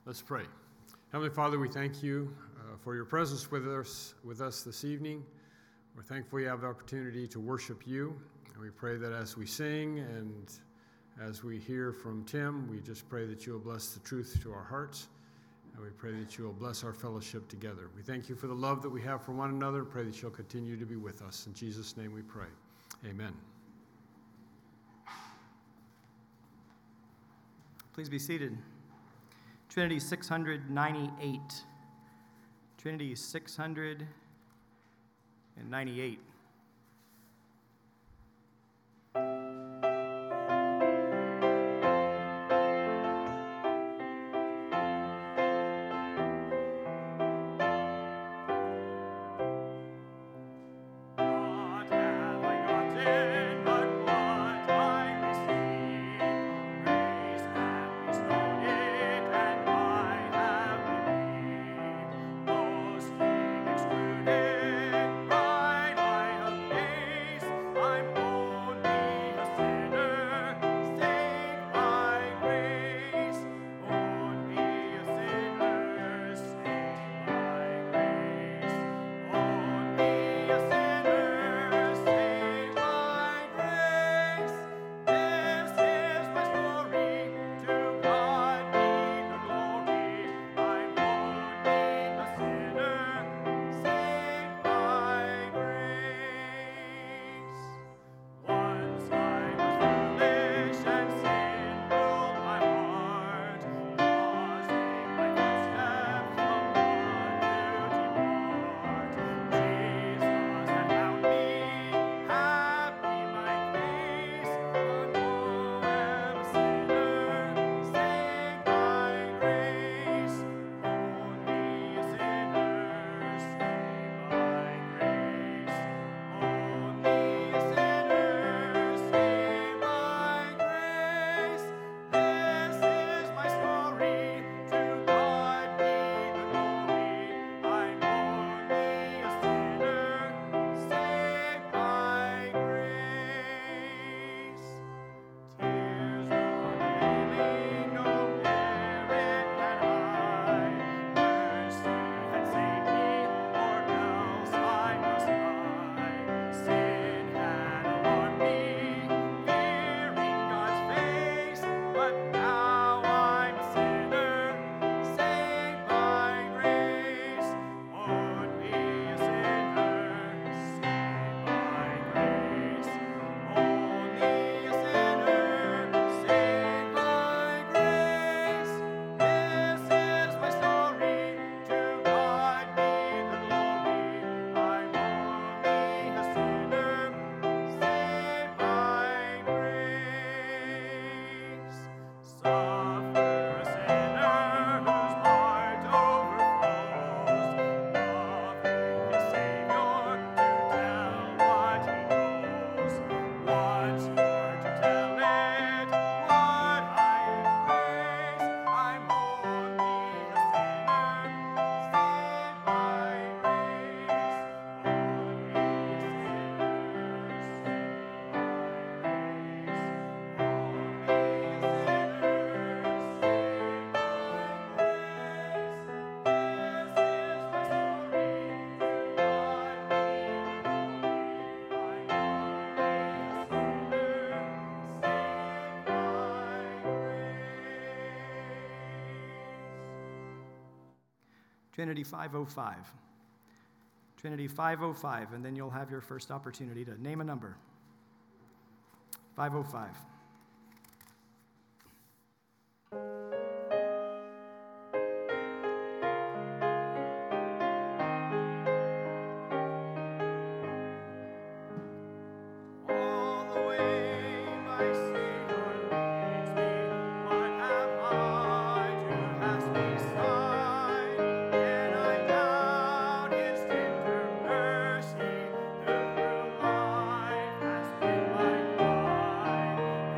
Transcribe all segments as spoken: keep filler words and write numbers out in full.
Let's pray. Heavenly Father, we thank you uh, for your presence with us, with us this evening. We're thankful you have the opportunity to worship you. And we pray that as we sing and as we hear from Tim, we just pray that you will bless the truth to our hearts. And we pray that you will bless our fellowship together. We thank you for the love that we have for one another. Pray that you'll continue to be with us. In Jesus' name we pray. Amen. Please be seated. Trinity six ninety-eight. Trinity six ninety-eight. Trinity five oh five. Trinity five oh five, and then you'll have your first opportunity to name a number. five oh five. Mercy, who through life has been my guide.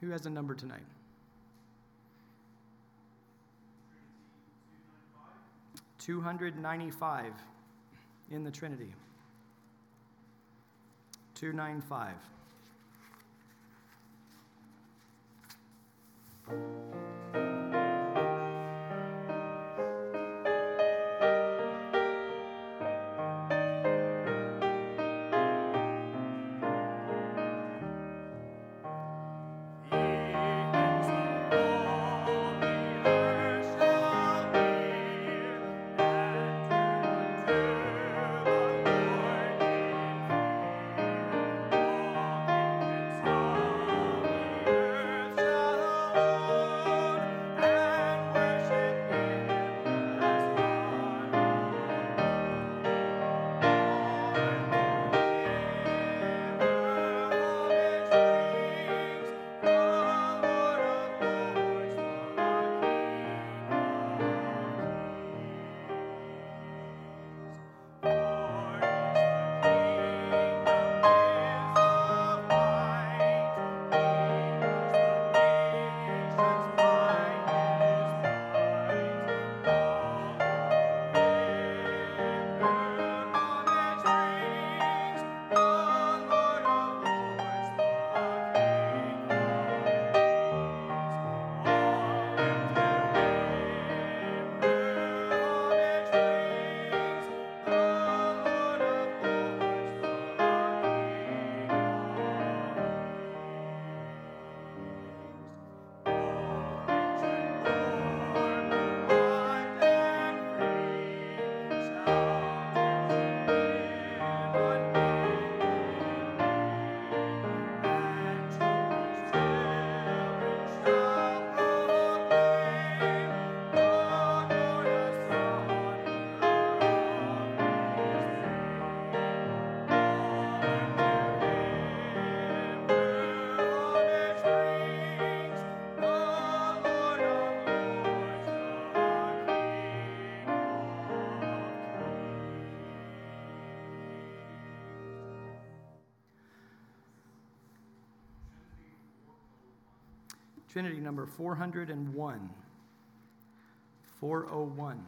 Who has a number tonight? two ninety-five in the Trinity. two ninety-five. Trinity number four hundred one. four oh one.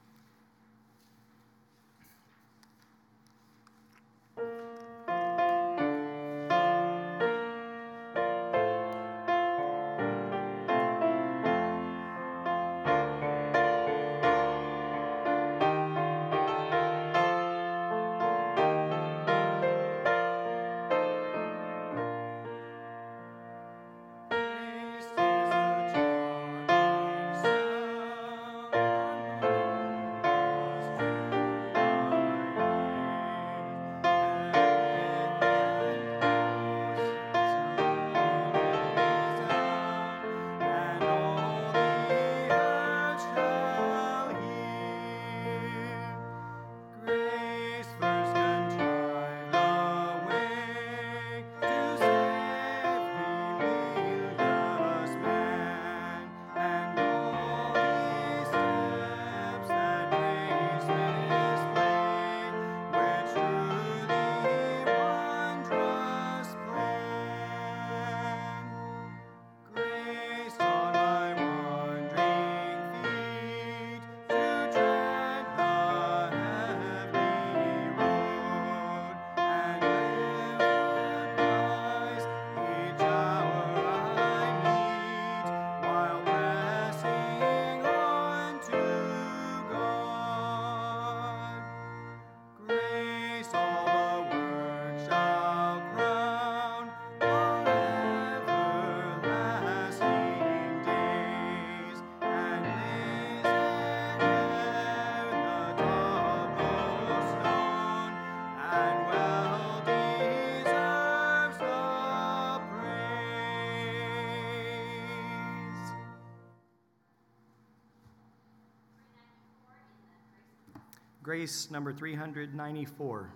Grace number three ninety-four.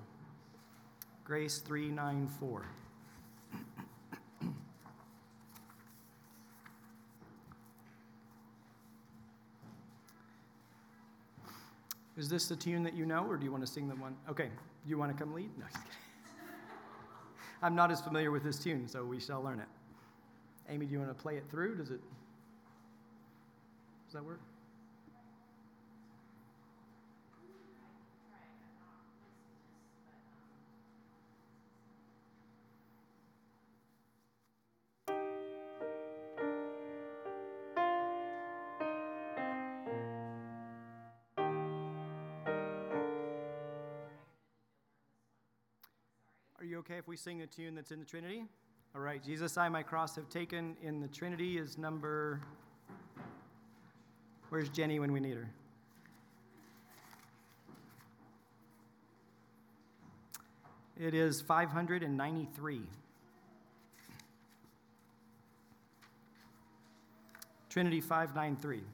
Grace three ninety-four. Is this the tune that you know, or do you want to sing the one? Okay, you want to come lead? No, just kidding. I'm not as familiar with this tune, so we shall learn it. Amy, do you want to play it through? Does it, does that work? Are you okay if we sing a tune that's in the Trinity? All right, Jesus, I my cross have taken in the Trinity is number, where's Jenny when we need her? It is five hundred ninety-three. Trinity five ninety-three.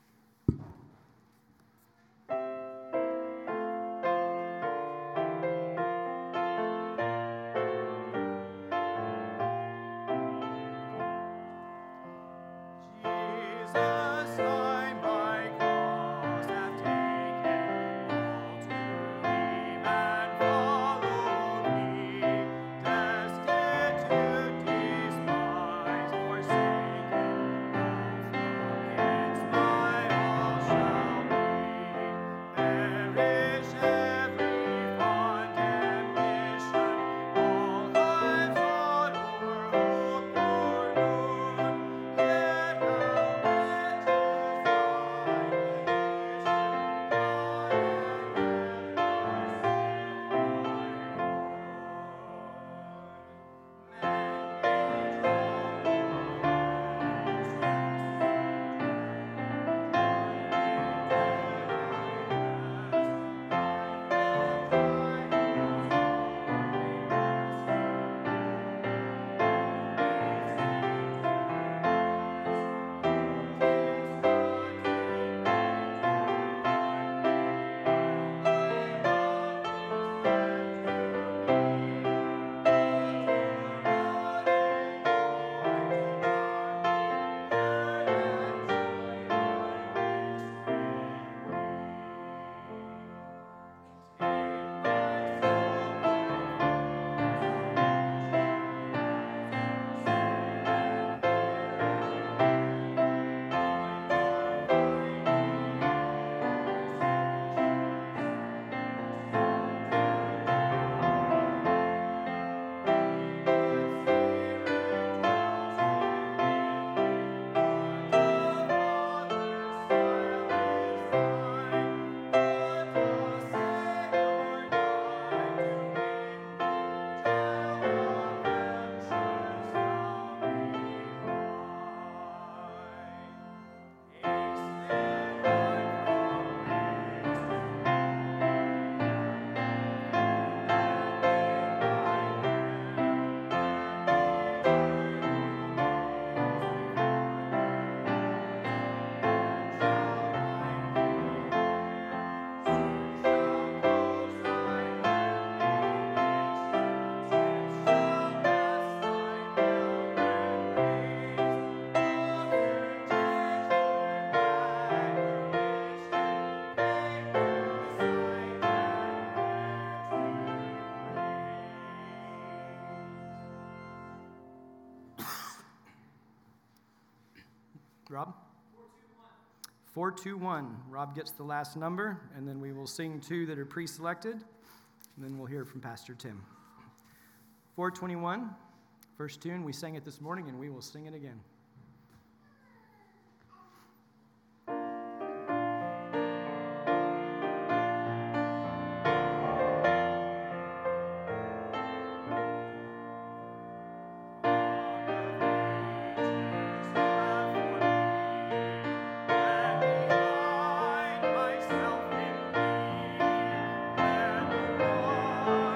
Rob? four two one. Rob gets the last number, and then we will sing two that are pre-selected, and then we'll hear from Pastor Tim. four twenty-one, first tune. We sang it this morning, and we will sing it again.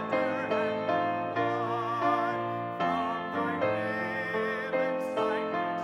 From my live and sight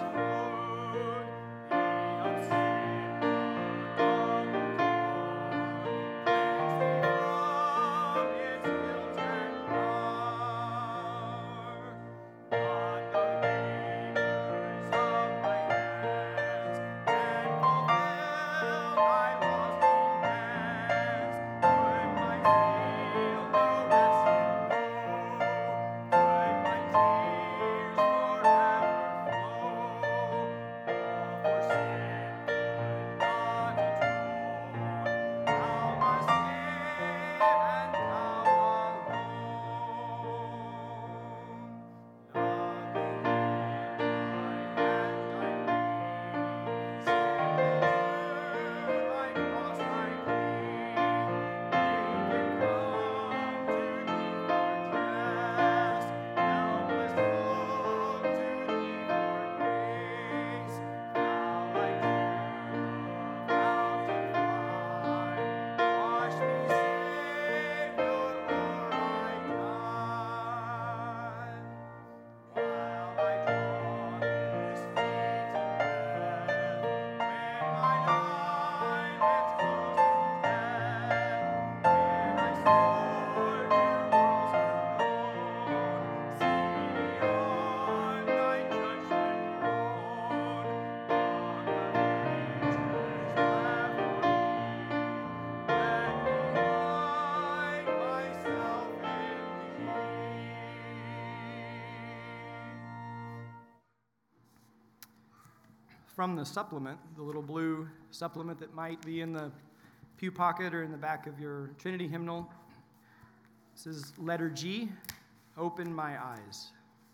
from the supplement, the little blue supplement that might be in the pew pocket or in the back of your Trinity hymnal. This is letter G, open my eyes.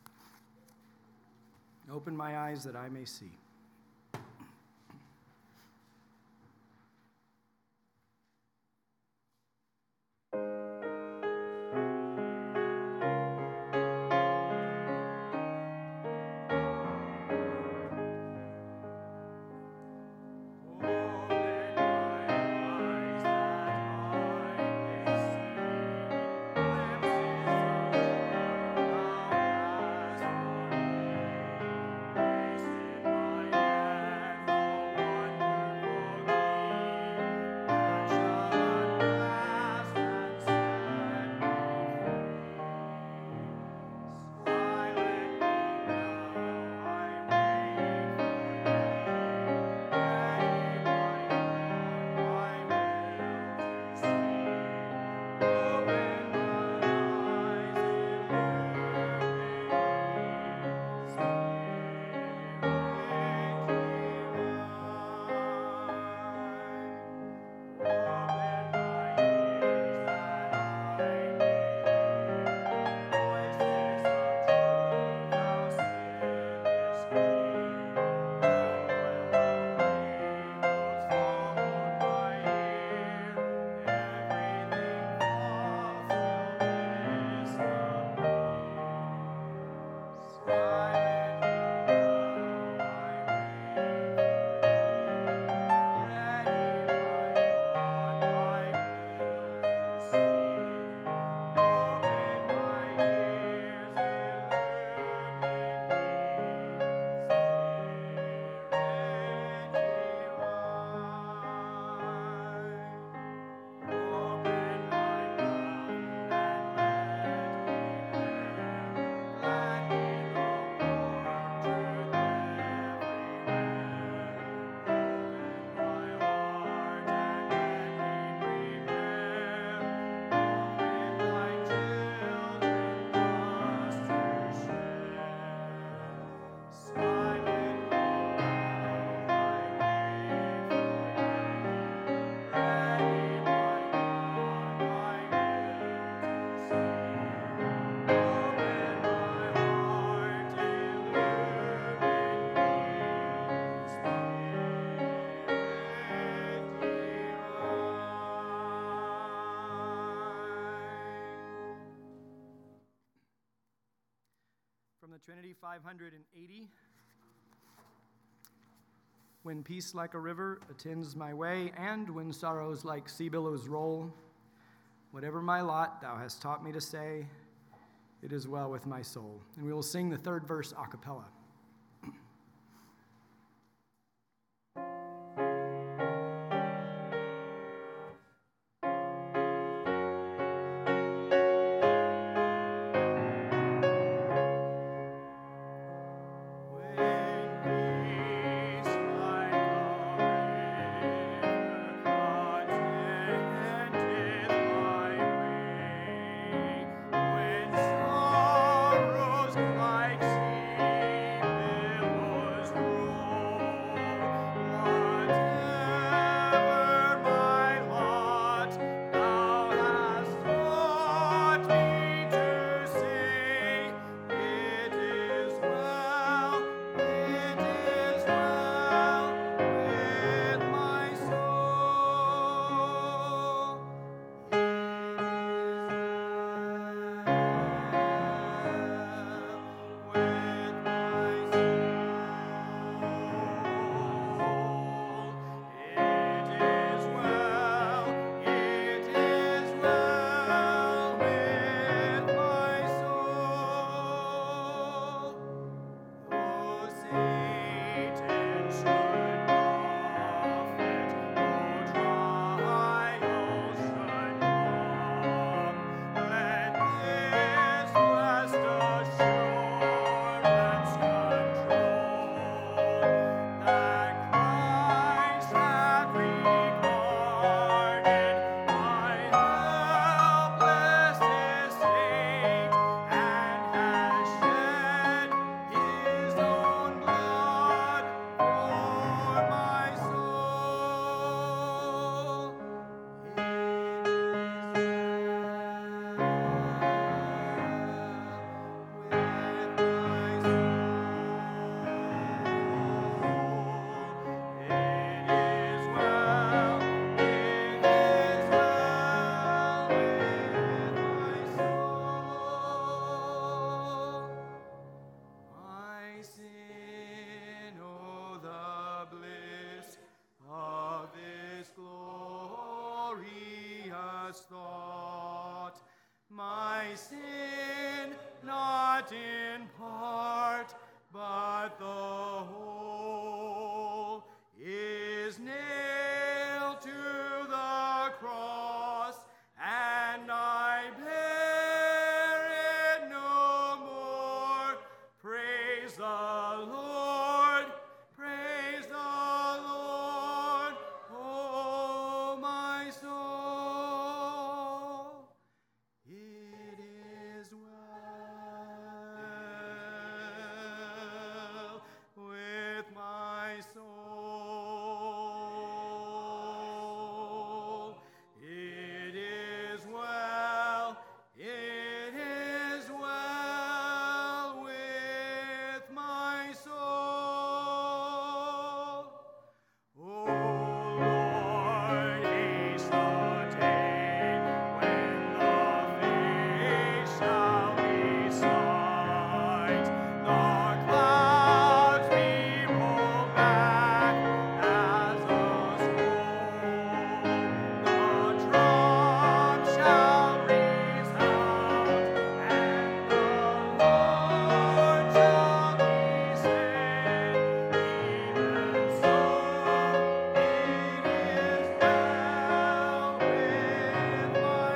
Open my eyes that I may see. From the Trinity five hundred eighty. When peace like a river attends my way, and when sorrows like sea billows roll, whatever my lot, thou hast taught me to say, it is well with my soul. And we will sing the third verse a cappella. Like sea just thought. My sin, not in part, but the whole, is nailed to the cross, and I bear it no more. Praise the Lord, praise the Lord, oh my soul. It is well with my soul. It is well, it is well with my soul. Oh Lord, haste the day when the face shall be sight, the clouds be rolled back as a scroll, the trump shall resound, and the Lord shall descend. Even so, it is well with my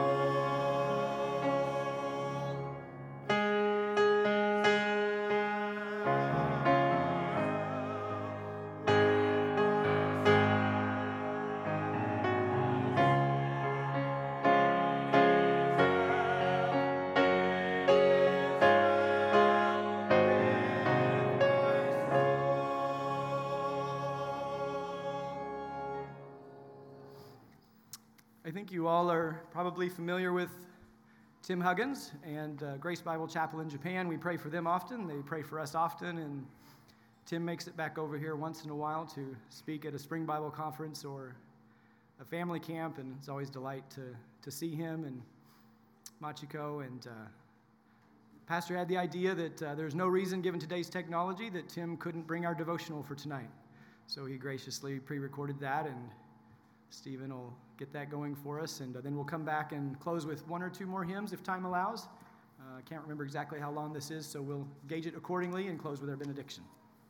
I think you all are probably familiar with Tim Huggins and uh, Grace Bible Chapel in Japan. We pray for them often. They pray for us often. And Tim makes it back over here once in a while to speak at a spring Bible conference or a family camp. And it's always a delight to, to see him and Machiko. And uh, Pastor had the idea that uh, there's no reason, given today's technology, that Tim couldn't bring our devotional for tonight. So he graciously pre-recorded that, and Stephen will get that going for us, and uh, then we'll come back and close with one or two more hymns if time allows. I uh, can't remember exactly how long this is, so we'll gauge it accordingly and close with our benediction.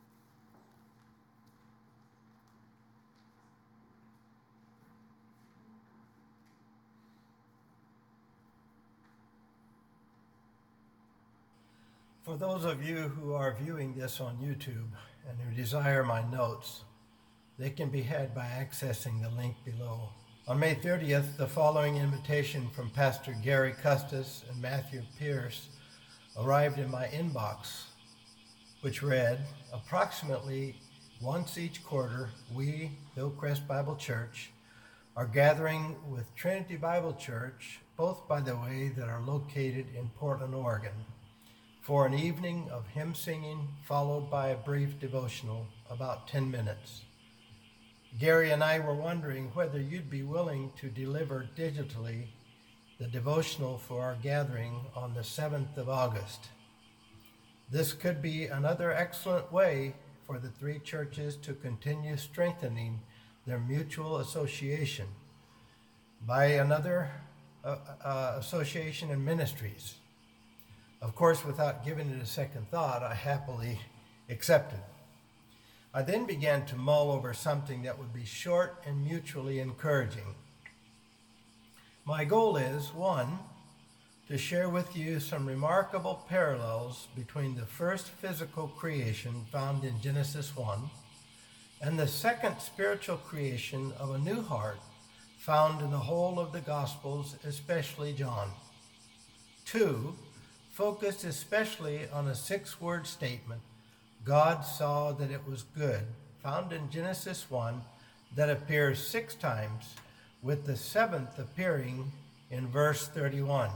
For those of you who are viewing this on YouTube and who desire my notes, they can be had by accessing the link below. On May thirtieth, the following invitation from Pastor Gary Custis and Matthew Pierce arrived in my inbox, which read, approximately once each quarter, we, Hillcrest Bible Church, are gathering with Trinity Bible Church, both, by the way, that are located in Portland, Oregon, for an evening of hymn singing followed by a brief devotional, about ten minutes. Gary and I were wondering whether you'd be willing to deliver digitally the devotional for our gathering on the seventh of August. This could be another excellent way for the three churches to continue strengthening their mutual association by another uh, uh, association and ministries. Of course, without giving it a second thought, I happily accepted. I then began to mull over something that would be short and mutually encouraging. My goal is, one, to share with you some remarkable parallels between the first physical creation found in Genesis one and the second spiritual creation of a new heart found in the whole of the Gospels, especially John. Two, focused especially on a six-word statement, God saw that it was good, found in Genesis one, that appears six times, with the seventh appearing in verse thirty-one.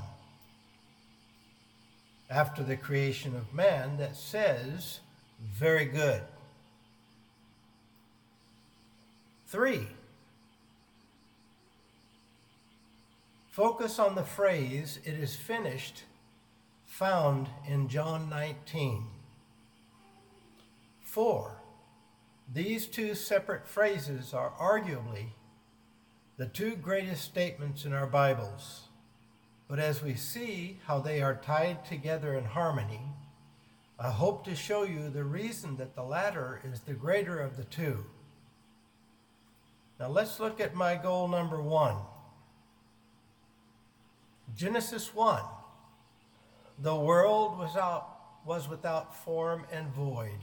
After the creation of man, that says, very good. Three, focus on the phrase, it is finished, found in John nineteen. Four, these two separate phrases are arguably the two greatest statements in our Bibles. But as we see how they are tied together in harmony, I hope to show you the reason that the latter is the greater of the two. Now let's look at my goal number one. Genesis one. The world was out, was without form and void.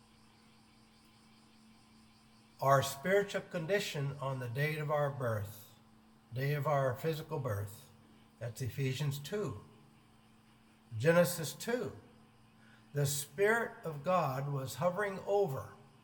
Our spiritual condition on the day of our birth, day of our physical birth. That's Ephesians two. Genesis two. The Spirit of God was hovering over.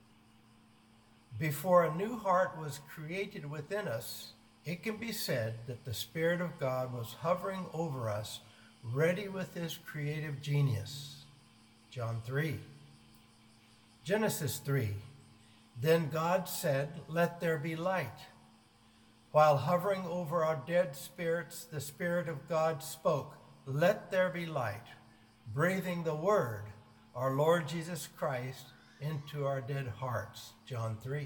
Before a new heart was created within us, it can be said that the Spirit of God was hovering over us, ready with his creative genius. John three. Genesis three. Then God said, "Let there be light." While hovering over our dead spirits, the Spirit of God spoke, "Let there be light," breathing the Word, our Lord Jesus Christ, into our dead hearts. John three.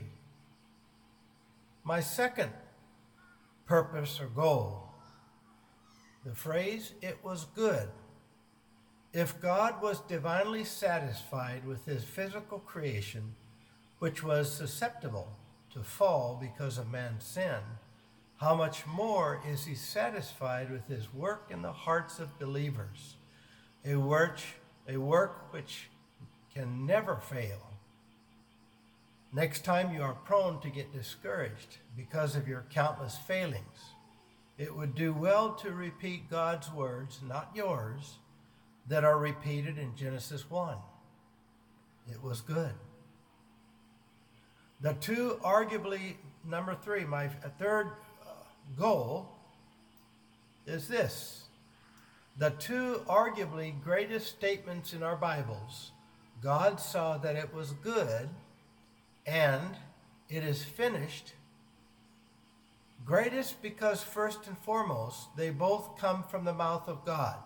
My second purpose or goal, the phrase, "It was good." If God was divinely satisfied with his physical creation, which was susceptible to fall because of man's sin, how much more is he satisfied with his work in the hearts of believers, a work, a work which can never fail. Next time you are prone to get discouraged because of your countless failings, it would do well to repeat God's words, not yours, that are repeated in Genesis one. It was good. The two arguably, number three, my third uh, goal is this. The two arguably greatest statements in our Bibles, God saw that it was good and it is finished. Greatest because first and foremost, they both come from the mouth of God.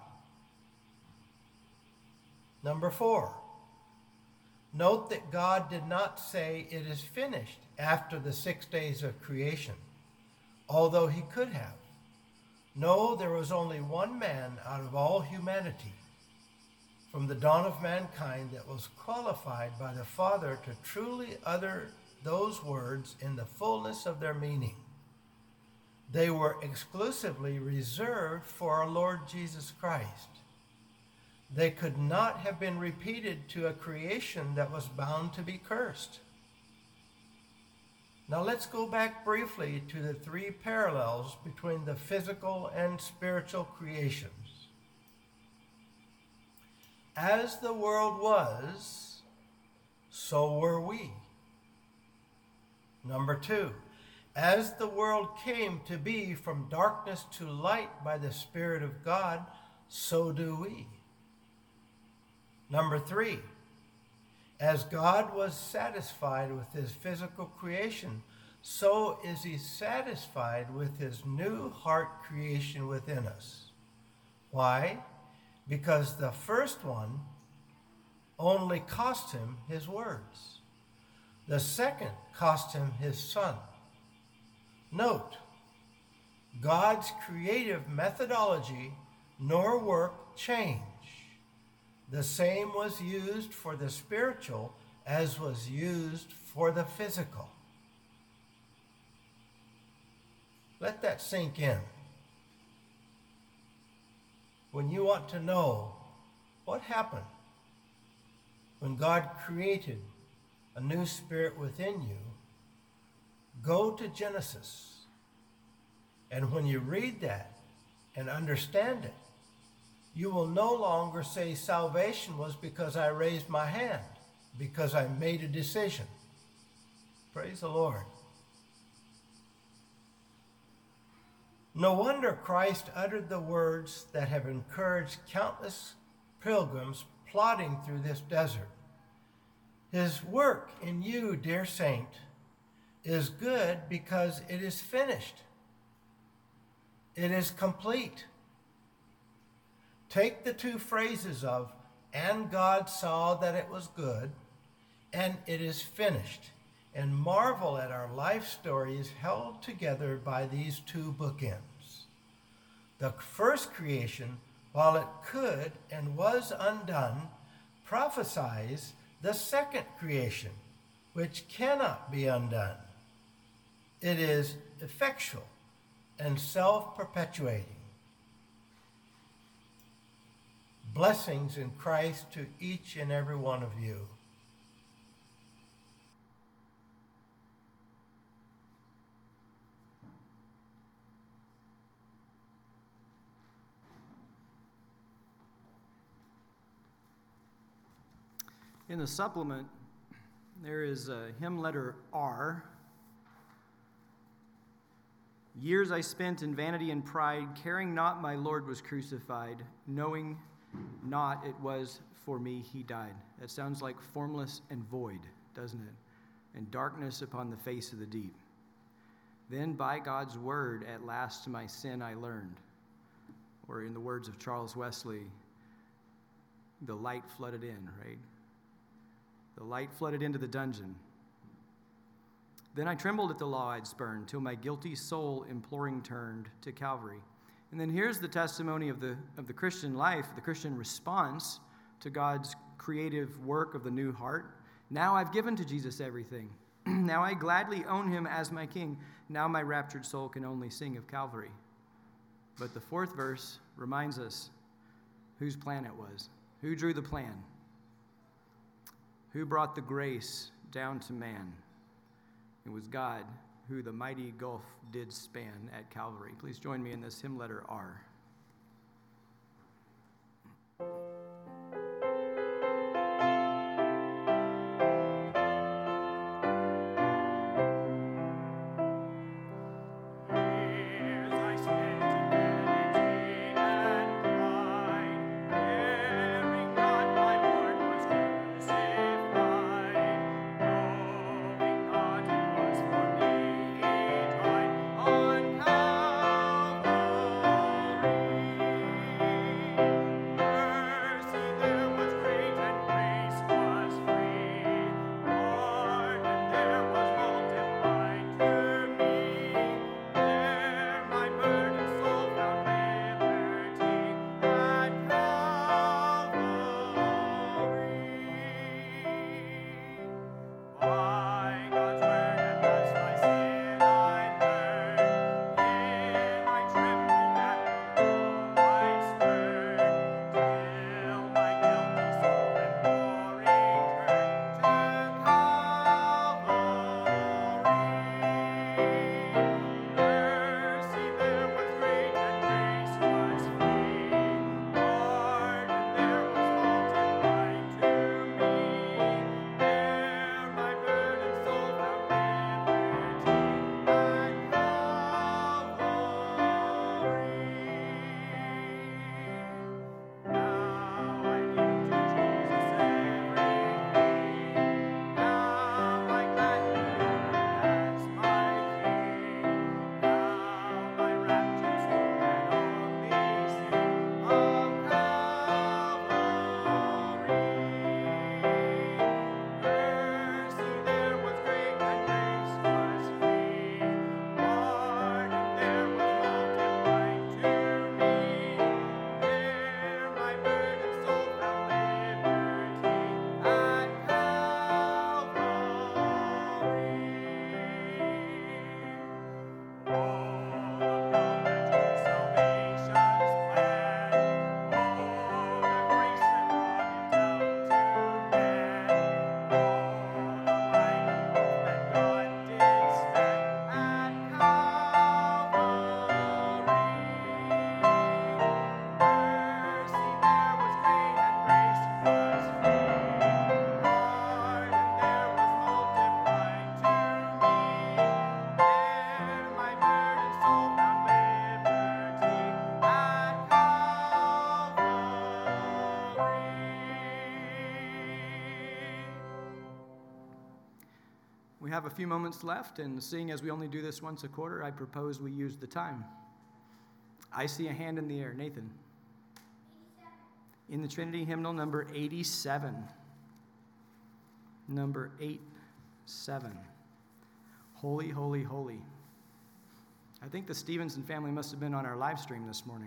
Number four. Note that God did not say it is finished after the six days of creation, although he could have. No, there was only one man out of all humanity from the dawn of mankind that was qualified by the Father to truly utter those words in the fullness of their meaning. They were exclusively reserved for our Lord Jesus Christ. They could not have been repeated to a creation that was bound to be cursed. Now let's go back briefly to the three parallels between the physical and spiritual creations. As the world was, so were we. Number two, as the world came to be from darkness to light by the Spirit of God, so do we. Number three, as God was satisfied with his physical creation, so is he satisfied with his new heart creation within us. Why? Because the first one only cost him his words. The second cost him his Son. Note, God's creative methodology nor work changed. The same was used for the spiritual as was used for the physical. Let that sink in. When you want to know what happened when God created a new spirit within you, go to Genesis. And when you read that and understand it, you will no longer say salvation was because I raised my hand, because I made a decision. Praise the Lord. No wonder Christ uttered the words that have encouraged countless pilgrims plodding through this desert. His work in you, dear saint, is good because it is finished. It is complete. Take the two phrases of, "and God saw that it was good," and "it is finished," and marvel at our life stories held together by these two bookends. The first creation, while it could and was undone, prophesies the second creation, which cannot be undone. It is effectual and self-perpetuating. Blessings in Christ to each and every one of you. In the supplement, there is a hymn letter R. Years I spent in vanity and pride, caring not my Lord was crucified, knowing not it was for me he died. That sounds like formless and void, doesn't it? And darkness upon the face of the deep. Then by God's word at last my sin I learned. Or in the words of Charles Wesley, the light flooded in, right? The light flooded into the dungeon. Then I trembled at the law I'd spurned, till my guilty soul imploring turned to Calvary. And then here's the testimony of the, of the Christian life, the Christian response to God's creative work of the new heart. Now I've given to Jesus everything. Now I gladly own him as my king. Now my raptured soul can only sing of Calvary. But the fourth verse reminds us whose plan it was. Who drew the plan? Who brought the grace down to man? It was God who the mighty gulf did span at Calvary. Please join me in this hymn letter R. We have a few moments left, and seeing as we only do this once a quarter, I propose we use the time. I see a hand in the air. Nathan. eighty-seven. In the Trinity hymnal, number eighty-seven. Number eight seven. Holy, holy, holy. I think the Stevenson family must have been on our live stream this morning.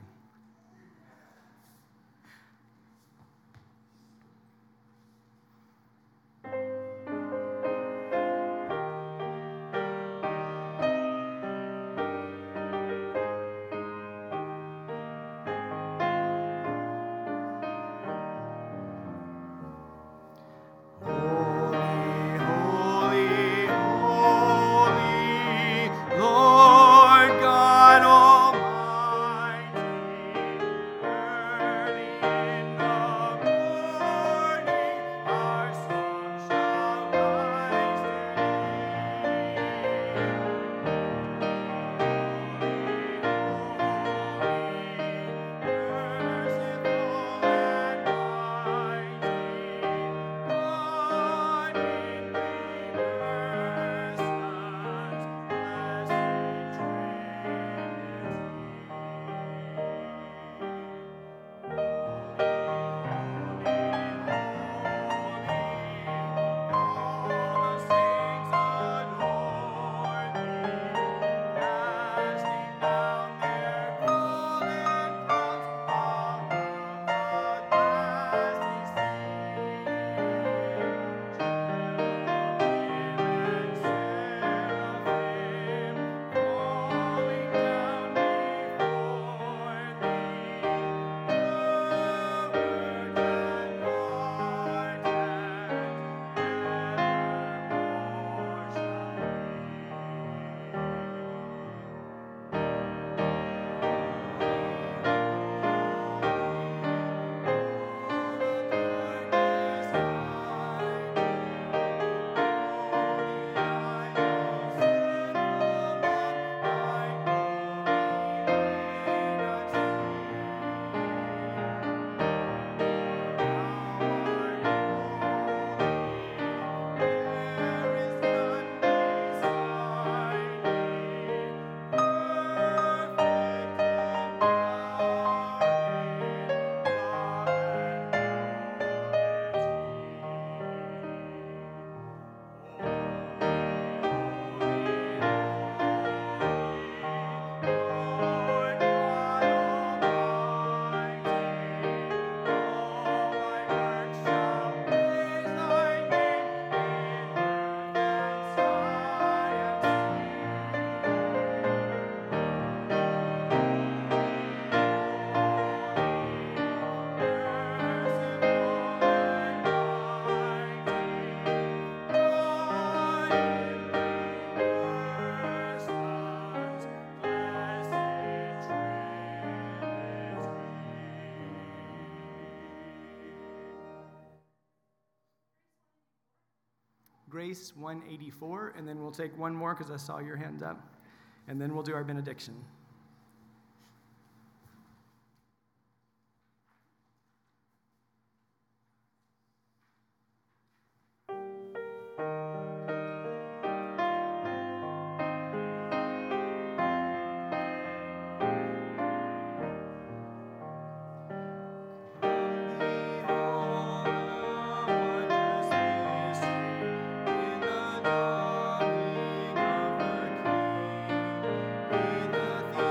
Grace one eighty-four, and then we'll take one more because I saw your hand up, and then we'll do our benediction. The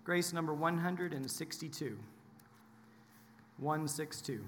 Grace number one hundred sixty-two. one sixty-two.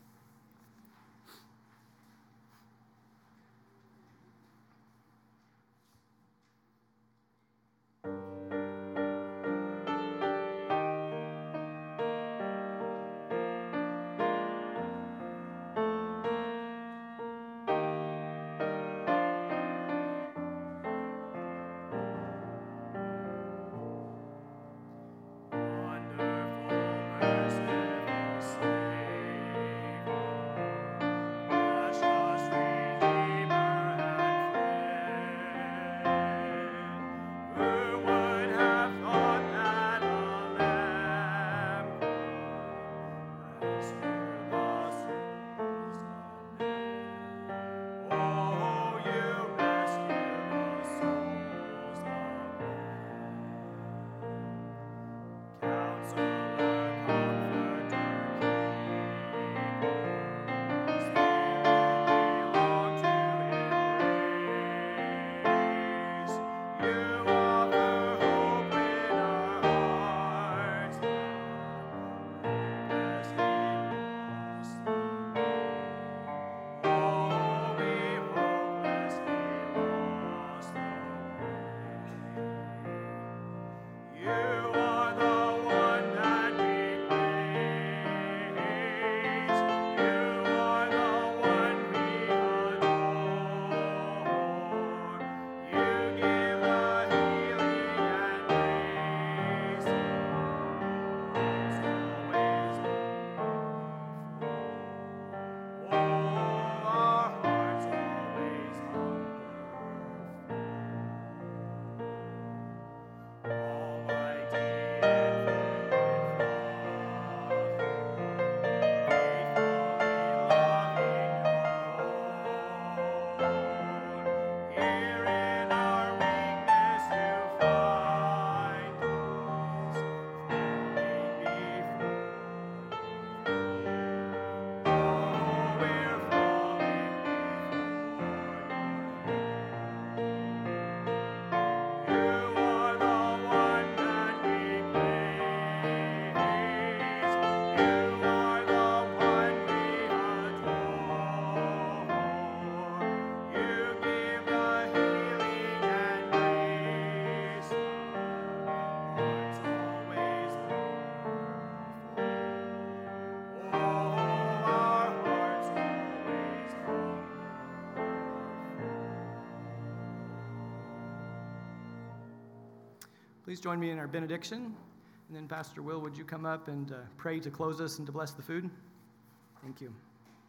Please join me in our benediction. And then Pastor Will, would you come up and uh, pray to close us and to bless the food? Thank you.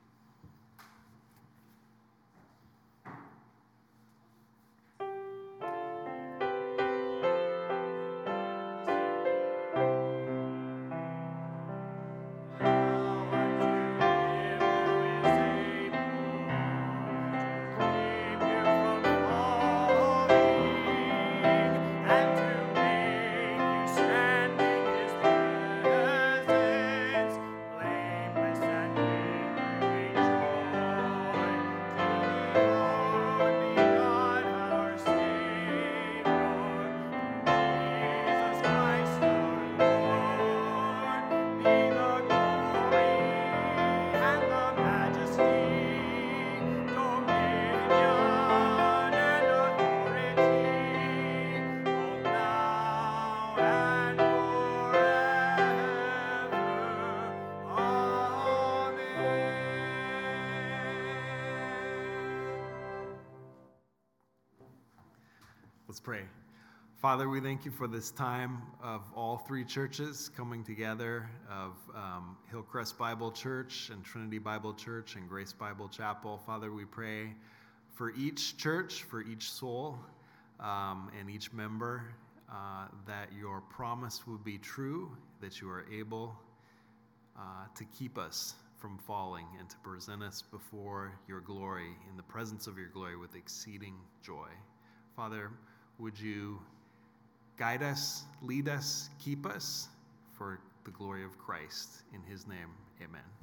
Let's pray. Father, we thank you for this time of all three churches coming together, of um, Hillcrest Bible Church and Trinity Bible Church and Grace Bible Chapel. Father, we pray for each church, for each soul, um, and each member, uh, that your promise would be true, that you are able uh, to keep us from falling and to present us before your glory, in the presence of your glory, with exceeding joy. Father, would you guide us, lead us, keep us for the glory of Christ. In his name, amen.